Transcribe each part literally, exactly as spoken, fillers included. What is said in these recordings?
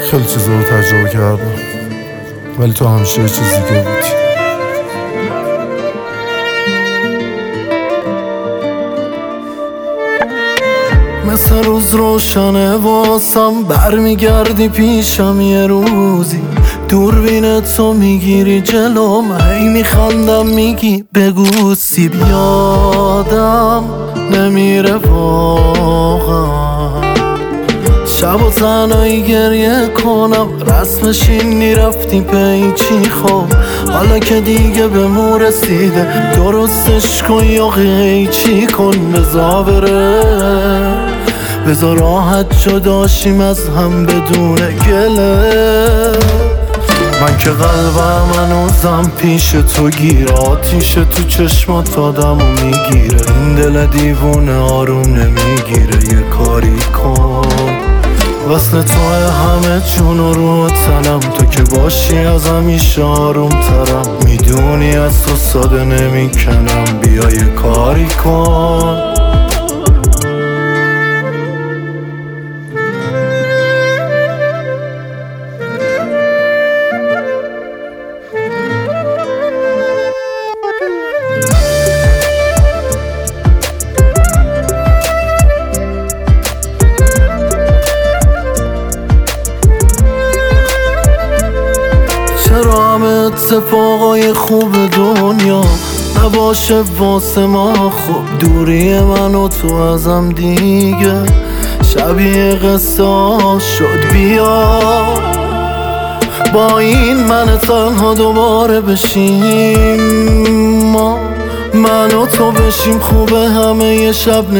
خیلی چیزا رو تجربه کردم، ولی تو همیشه یه چیز دیگه بودی. مثل روز روشنه واسم برمیگردی پیشم یه روزی، دوربین تو میگیری جلوم، هی میخندم میگی بگو سیب. یادم نمیره واقعا شب و تنهایی گریه کنم، رسمش اینی رفتی پیچی. خب حالا که دیگه به مو رسیده، درستش کن یا قیچی کن. بزا بره بزا راحت جداشیم از هم بدون گله. من که قلبم هنوزم پیش تو گیر، آتیش تو چشمات آدمو میگیره. این دل دیوونه آروم نمیگیره، یه کاری کن. وصل توه همه جون و رو تنم، تو که باشی از همیشه آروم ترم. میدونی از تو ساده نمیکنم، بیا یه کاری کن. چرا همه اتفاقای خوب دنیا نباشه واسه ما؟ خب دوری من و تو ازم دیگه شبیه قصه شد. بیا با این من تنها دوباره بشیم، ما من و تو بشیم خوبه همه یه شب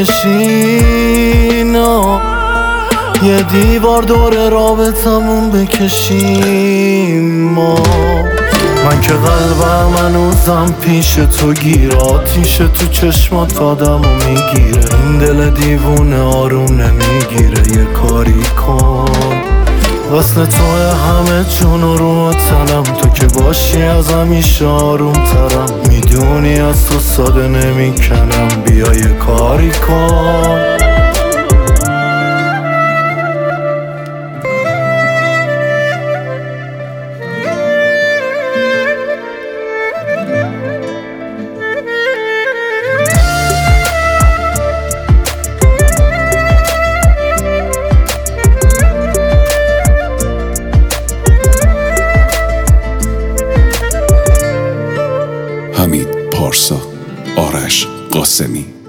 نشینا. یه دیوار دور رابطمون بکشیم ما. من که قلبم هنوزم پیش تو گیر، آتیش تو چشمات آدمو میگیره. این دل دیوونه آروم نمیگیره، یه کاری کن. وصل توه همه جون و رو تنم، تو که باشی از همیشه آروم ترم. میدونی از تو ساده نمیکنم، بیا یه کاری کن. حمید پارسا، آرش قاسمی.